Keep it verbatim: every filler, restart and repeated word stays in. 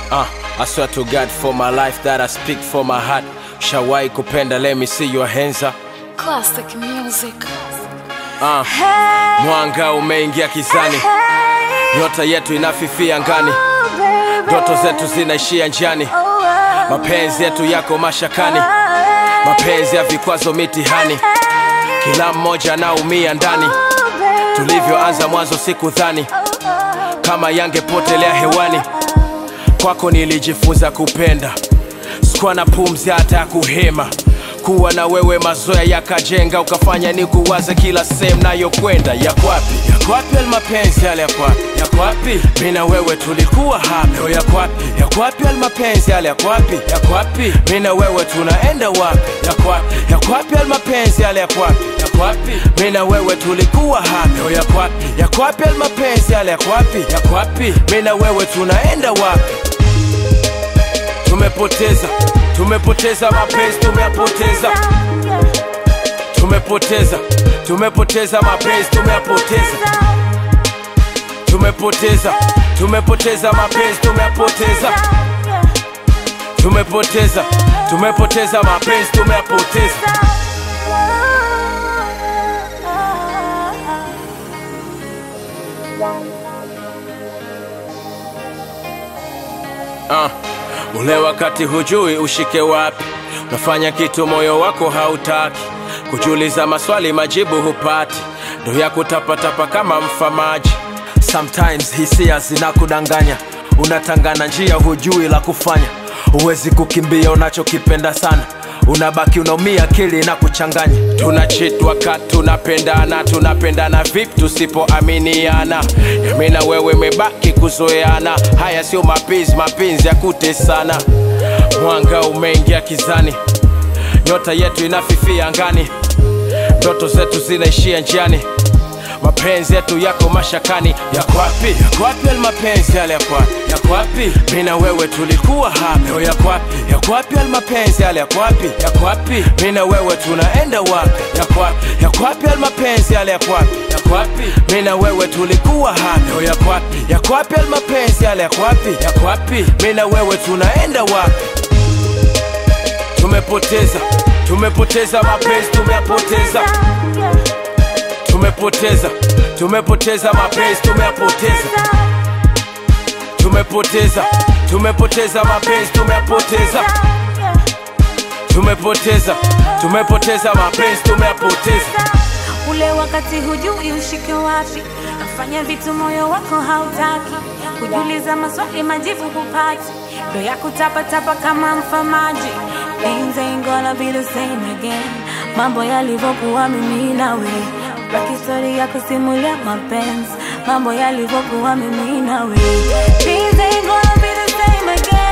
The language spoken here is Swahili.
Uh, I swear to God for my life that I speak for my heart. Shawai kupenda, let me see your hands up. Classic music. Uh, mwanga umeingia kizani, nyota yetu inafifia ngani, ndoto zetu zinaishia njiani, mapenzi yetu yako mashakani, mapenzi ya vikwazo mitihani, kila mmoja anaumia ndani. Tulivyoanza mwanzo sikudhani kama yangepotelea hewani. Kwako nilijifunza kupenda, sikuwa na pumzi hata ya kuhema. Kuwa na wewe mazoea yakajenga, ukafanya ni kuwaza kila sehemu nayo kwenda. Yako wapi? Yako wapi almapenzi yale? Yako wapi? Yako wapi? Mimi na wewe tulikuwa hapa. Leo yako wapi? Yako wapi almapenzi yale? Yako wapi? Yako wapi? Mimi na wewe tunaenda wapi? Yako wapi? Yako wapi almapenzi yale? Yako wapi? Yako wapi? Mimi na wewe tulikuwa hapa. Leo yako wapi? Yako wapi almapenzi yale? Yako wapi? Yako wapi? Mimi na wewe tunaenda wapi? Tumepoteza, tumepoteza mapenzi, tumeyapoteza. Tumepoteza, tumepoteza mapenzi, tumeyapoteza. Tumepoteza, tumepoteza mapenzi, tumeyapoteza. Tumepoteza, tumepoteza mapenzi, tumeyapoteza. Ah, ule wakati hujui ushike wapi, unafanya kitu moyo wako hautaki, kujiuliza maswali majibu hupati, ndo ya kutapatapa kama mfamaji. Sometimes hisia zinakudanganya, unatangana njia hujui la kufanya. Uwezi kukimbia unachokipenda sana, unabaki unaumia, akili na kuchanganya. Tunachit wakati tunapendana, tunapendana vipi tusipoaminiana? Mimi na wewe mebaki kuzoeana, haya sio mapenzi, mapenzi ya kutesana. Mwanga umeingia kizani, nyota yetu inafifia angani, ndoto zetu zinaishia njiani, mapenzi yetu yako mashakani. Yako wapi? Yako wapi almapenzi yale? Yako wapi? Yako wapi? Mimi na wewe tulikuwa hapa. Leo yako wapi? Yako wapi almapenzi yale? Yako wapi? Yako wapi? Mimi na wewe tunaenda wapi? Yako wapi? Yako wapi almapenzi yale? Yako wapi? Yako wapi? Mimi na wewe tulikuwa hapa. Leo yako wapi? Yako wapi almapenzi yale? Yako wapi? Yako wapi? Mimi na wewe tunaenda wapi? Tumepoteza, tumepoteza mapenzi, tumeyapoteza. Tumepoteza, tumepoteza mapenzi, tumeyapoteza. Tumepoteza, tumepoteza mapenzi, tumeyapoteza. Tumepoteza, tumepoteza mapenzi, tumeyapoteza. Ule wakati hujui ushike wapi, nafanya vitu moyo wako hautaki, kujiuliza maswali majibu hupati, ndo ya kutapatapa kama mfamaji. Things ain't gonna be the same again, mambo yalivyokuwa mimi nawe, baki story ya kusimulia mapenzi, mambo yalivyokuwa mimi nawe. Things ain't gonna be the same again.